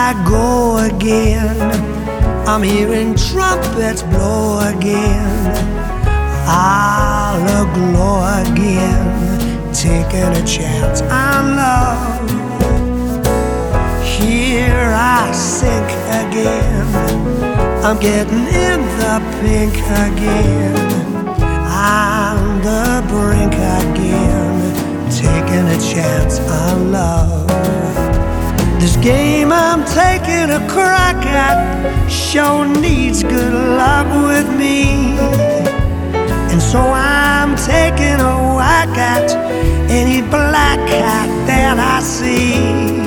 I go again. I'm hearing trumpets blow again. I'll aglow again, taking a chance on love. Here I sink again. I'm getting in the pink again. On the brink again, taking a chance on love. This game I'm taking a crack at sure needs good luck with me. And so I'm taking a whack at any black cat that I see.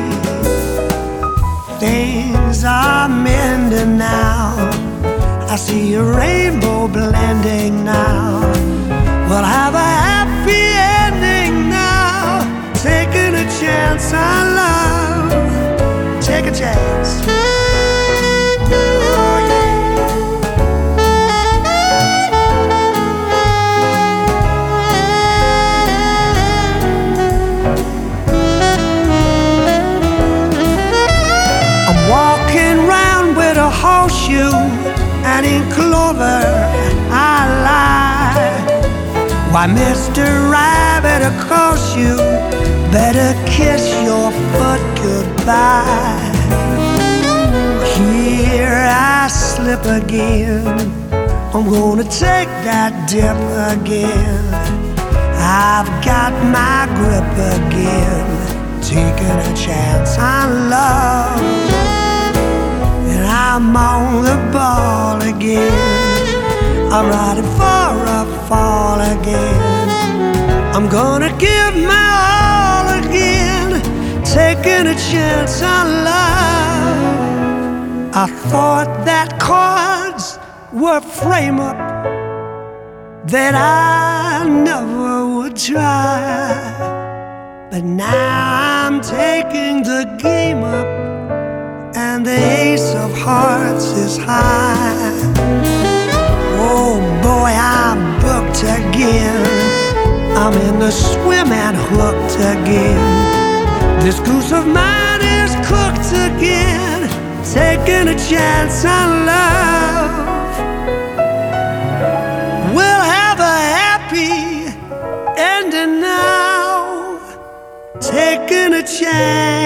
Things are mending now. I see a rainbow blending now. We'll have a happy ending now. Taking a chance on love. Take a chance. Oh yeah. I'm walking round with a horseshoe, and in clover I lie. Why, Mr. Rabbit, of course you better kiss your foot goodbye. Here I slip again. I'm gonna take that dip again. I've got my grip again, taking a chance on love. And I'm on the ball again. I'm riding for a fall again. I'm gonna give my all again, taking a chance on love. I thought that cards were frame up, that I never would try. But now I'm taking the game up, and the ace of hearts is high. Oh boy, I'm booked again. I'm in the swim and hooked again. This goose of mine is cooked again, taking a chance on love. We'll have a happy ending now, taking a chance